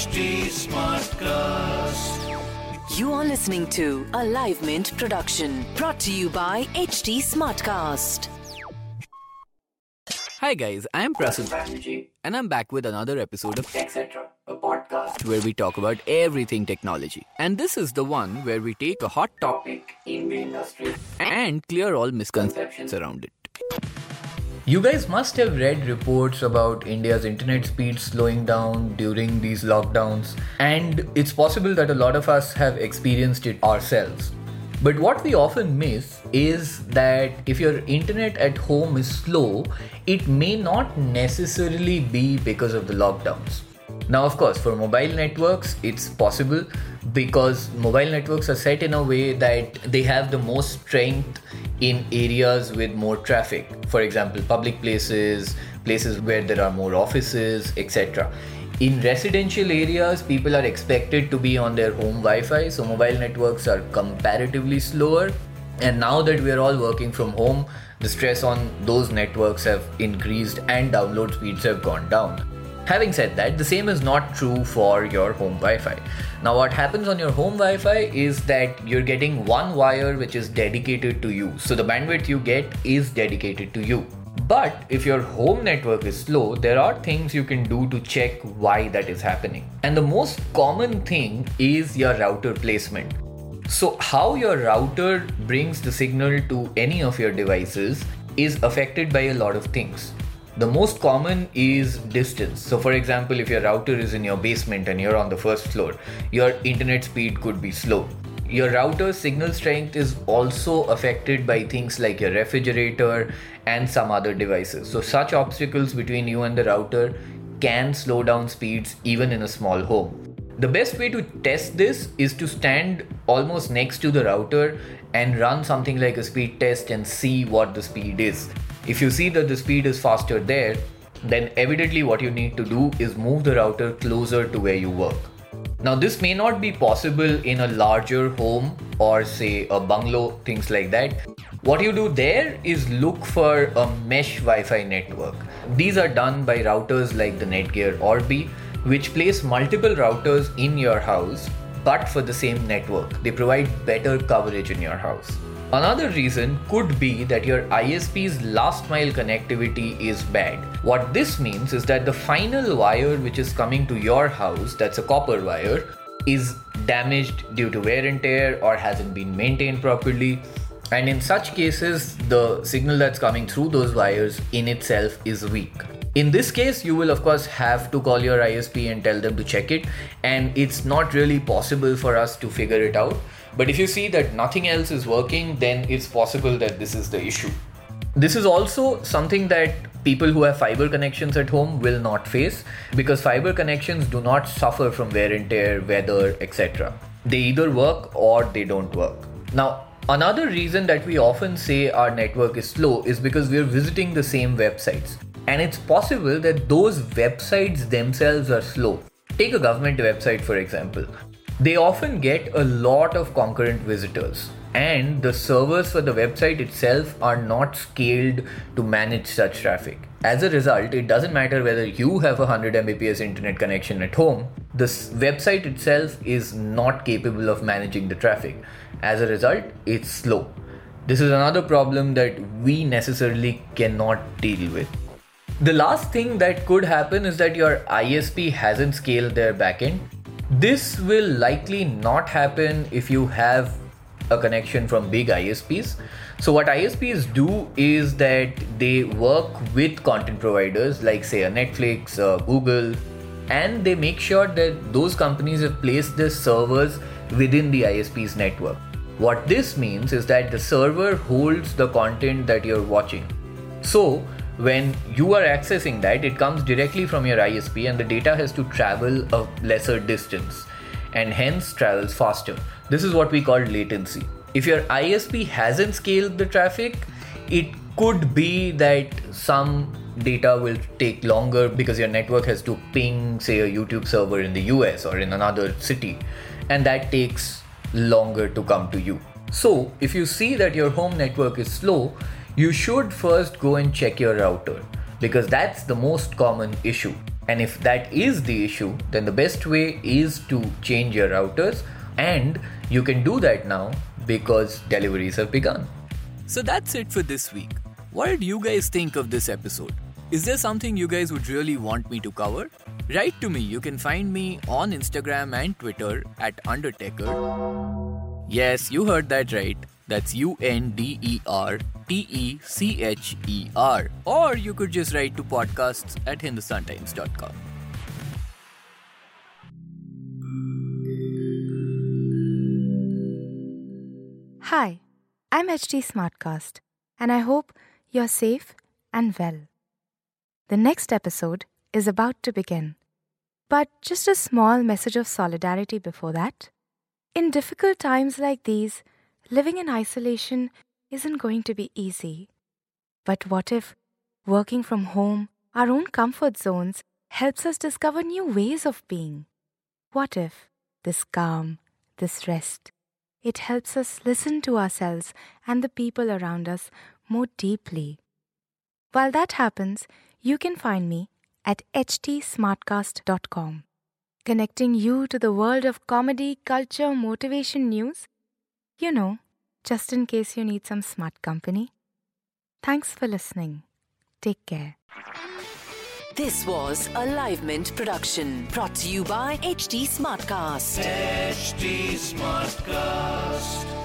HT Smartcast. You are listening to a Live Mint production brought to you by HT Smartcast. Hi guys, I am Prasun and I'm back with another episode of etc. a podcast where we talk about everything technology. And this is the one where we take a hot topic in the industry and clear all misconceptions around it. You guys must have read reports about India's internet speed slowing down during these lockdowns, and it's possible that a lot of us have experienced it ourselves. But what we often miss is that if your internet at home is slow, it may not necessarily be because of the lockdowns. Now, of course, for mobile networks, it's possible because mobile networks are set in a way that they have the most strength in areas with more traffic. For example, public places, places where there are more offices, etc. In residential areas, people are expected to be on their home Wi-Fi, so mobile networks are comparatively slower. And now that we are all working from home, the stress on those networks have increased and download speeds have gone down. Having said that, the same is not true for your home Wi-Fi. Now, what happens on your home Wi-Fi is that you're getting one wire which is dedicated to you. So the bandwidth you get is dedicated to you. But if your home network is slow, there are things you can do to check why that is happening. And the most common thing is your router placement. So how your router brings the signal to any of your devices is affected by a lot of things. The most common is distance. So for example, if your router is in your basement and you're on the first floor, your internet speed could be slow. Your router's signal strength is also affected by things like your refrigerator and some other devices. So such obstacles between you and the router can slow down speeds even in a small home. The best way to test this is to stand almost next to the router and run something like a speed test and see what the speed is. If you see that the speed is faster there, then evidently what you need to do is move the router closer to where you work. Now, this may not be possible in a larger home or say a bungalow, things like that. What you do there is look for a mesh Wi-Fi network. These are done by routers like the Netgear Orbi, which place multiple routers in your house, but for the same network. They provide better coverage in your house. Another reason could be that your ISP's last mile connectivity is bad. What this means is that the final wire which is coming to your house, that's a copper wire, is damaged due to wear and tear or hasn't been maintained properly. And in such cases, the signal that's coming through those wires in itself is weak. In this case, you will of course have to call your ISP and tell them to check it, and it's not really possible for us to figure it out. But if you see that nothing else is working, then it's possible that this is the issue. This is also something that people who have fiber connections at home will not face, because fiber connections do not suffer from wear and tear, weather, etc. They either work or they don't work. Now, another reason that we often say our network is slow is because we're visiting the same websites. And it's possible that those websites themselves are slow. Take a government website, for example. They often get a lot of concurrent visitors, and the servers for the website itself are not scaled to manage such traffic. As a result, it doesn't matter whether you have a 100 Mbps internet connection at home, the website itself is not capable of managing the traffic. As a result, it's slow. This is another problem that we necessarily cannot deal with. The last thing that could happen is that your ISP hasn't scaled their backend. This will likely not happen if you have a connection from big ISPs. So what ISPs do is that they work with content providers like say a Netflix, Google, and they make sure that those companies have placed their servers within the ISP's network. What this means is that the server holds the content that you're watching. So when you are accessing that, it comes directly from your ISP and the data has to travel a lesser distance and hence travels faster. This is what we call latency. If your ISP hasn't scaled the traffic, it could be that some data will take longer because your network has to ping, say, a YouTube server in the US or in another city, and that takes longer to come to you. So if you see that your home network is slow, you should first go and check your router, because that's the most common issue. And if that is the issue, then the best way is to change your routers, and you can do that now because deliveries have begun. So that's it for this week. What did you guys think of this episode? Is there something you guys would really want me to cover? Write to me. You can find me on Instagram and Twitter at Undertaker. Yes, you heard that right. That's UNDERTECHER. Or you could just write to podcasts@hindustantimes.com. Hi, I'm HT Smartcast, and I hope you're safe and well. The next episode is about to begin. But just a small message of solidarity before that. In difficult times like these, living in isolation isn't going to be easy. But what if working from home, our own comfort zones, helps us discover new ways of being? What if this calm, this rest, it helps us listen to ourselves and the people around us more deeply? While that happens, you can find me at htsmartcast.com, connecting you to the world of comedy, culture, motivation news. You know, just in case you need some smart company. Thanks for listening. Take care. This was a Live Mint production brought to you by HT Smartcast. HT Smartcast.